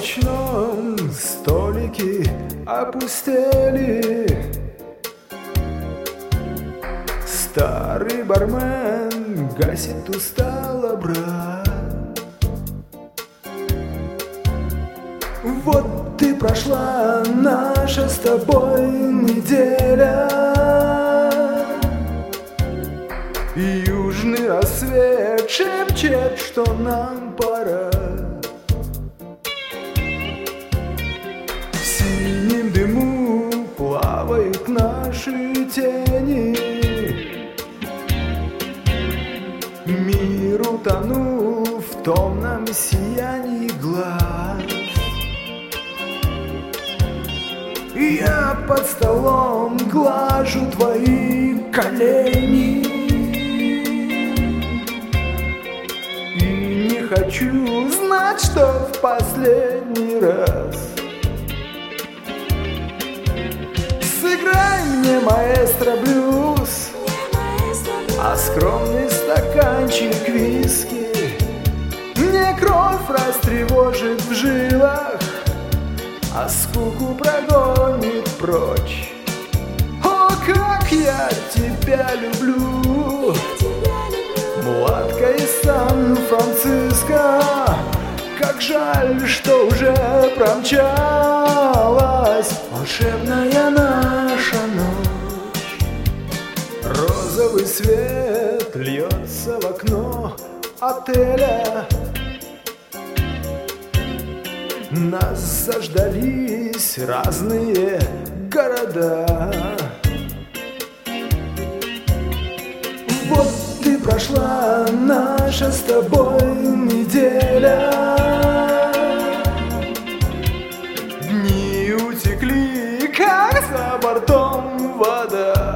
ночном столики опустели. Старый бармен гасит устало брат. Вот и прошла наша с тобой неделя. Южный рассвет шепчет, что нам пора. В синем дыму плавают наши тени. Мир утонул в томном сиянии глаз. Я под столом глажу твои колени и не хочу знать, что в последний раз. Сыграй мне, маэстро, блюз, а скромный стаканчик виски мне кровь растревожит в жилах, а скуку прогонит прочь. О, как я тебя люблю, мулатка из Сан-Франциско. Как жаль, что уже промчалась волшебная наша ночь. Розовый свет льется в окно отеля. Нас заждались разные города. Вот и прошла наша с тобой неделя. Дни утекли, как за бортом вода.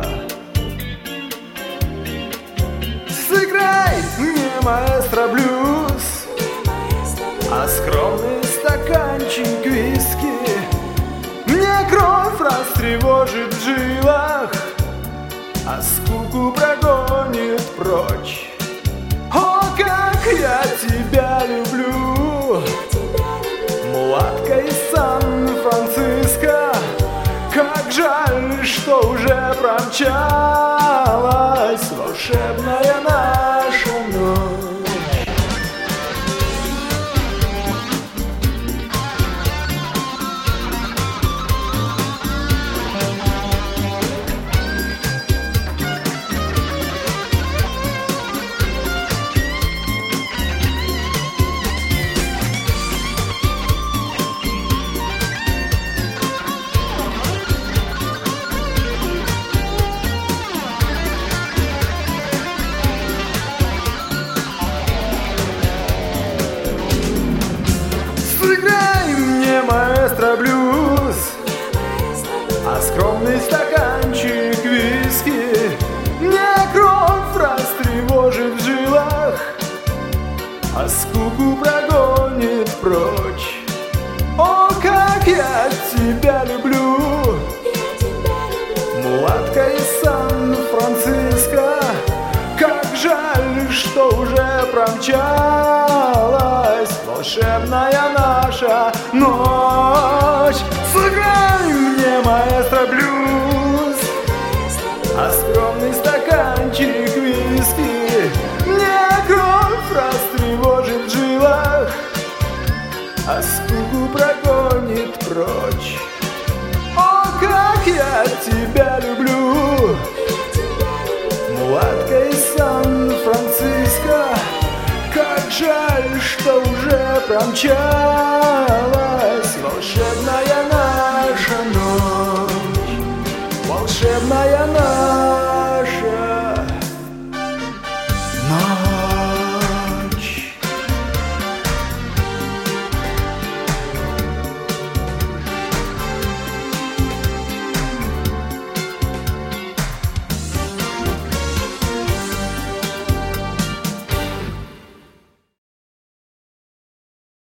Сыграй мне, маэстро, блюз, а скромный стаканчик виски мне кровь растревожит в жилах, а скуку прогонит прочь. О, как я тебя люблю, мулатка из Сан-Франциско. Как жаль, что уже промчалась волшебная наша ночь. Сыграй мне, маэстро, блюз, а скромный стаканчик виски мне кровь растревожит в жилах, а скуку прогонит прочь. О, как я тебя люблю, мулатка из Сан-Франциско. Как жаль, что уже промчалась волшебная наша ночь. Сыграй мне, маэстро, блюз, а скромный стаканчик виски мне кровь растревожит в жилах, а скуку прогонит прочь. О, как я тебя люблю, мулатка из Сан-Франциско. Как жаль, что уже промчалась волшебная